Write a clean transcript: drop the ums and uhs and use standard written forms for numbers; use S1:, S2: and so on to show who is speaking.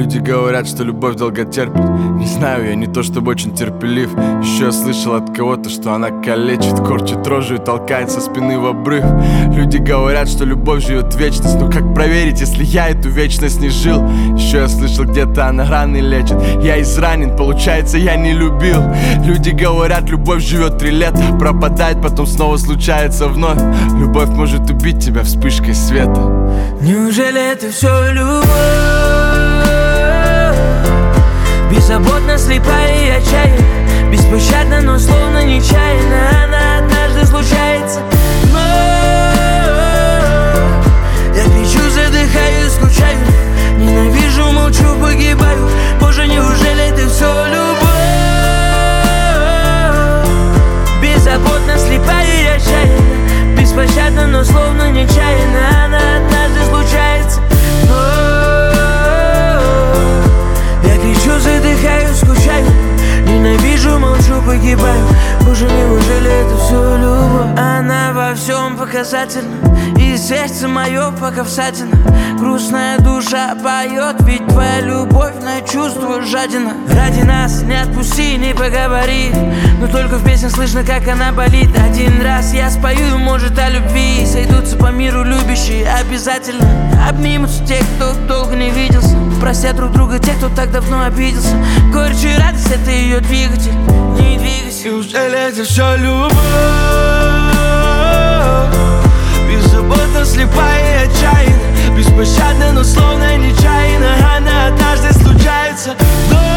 S1: Люди говорят, что любовь долго терпит. Не знаю, я не то чтобы очень терпелив. Еще я слышал от кого-то, что она калечит, корчит рожу и толкает со спины в обрыв. Люди говорят, что любовь живет вечность. Но как проверить, если я эту вечность не жил? Еще я слышал, где-то она раны лечит. Я изранен, получается, я не любил. Люди говорят, любовь живет 3 лета, пропадает, потом снова случается вновь. Любовь может убить тебя вспышкой света.
S2: Неужели это все любовь? Беззаботно, слепая и отчаянна, беспощадна, но словно нечаянно. Она однажды случается, но я кричу, задыхаюсь, скучаю, ненавижу, молчу, погибаю. Боже, неужели это все любовь? Беззаботно, слепая и отчаянна, беспощадна, но словно нечаянно. Она однажды случается, я кричу, задыхаюсь, скучаю, ненавижу, молчу, погибаю. Боже, неужели это все любовь? Она во всем показательна, и сердце мое пока всадина. Грустная душа поет, ведь твоя любовь на чувство жадина. Ради нас не отпусти, не поговори, но только в песнях слышно, как она болит. Один раз я спою, может, о любви, сойдутся по миру любящие обязательно. Обнимутся те, кто долго не виделся, простят друг друга те, кто так давно обиделся. Горечь и радость — это ее двигатель, не двигайся.
S1: Неужели это все любовь? Беззаботно, слепая и отчаянна, беспощадна, но словно нечаянно. Она однажды случается, но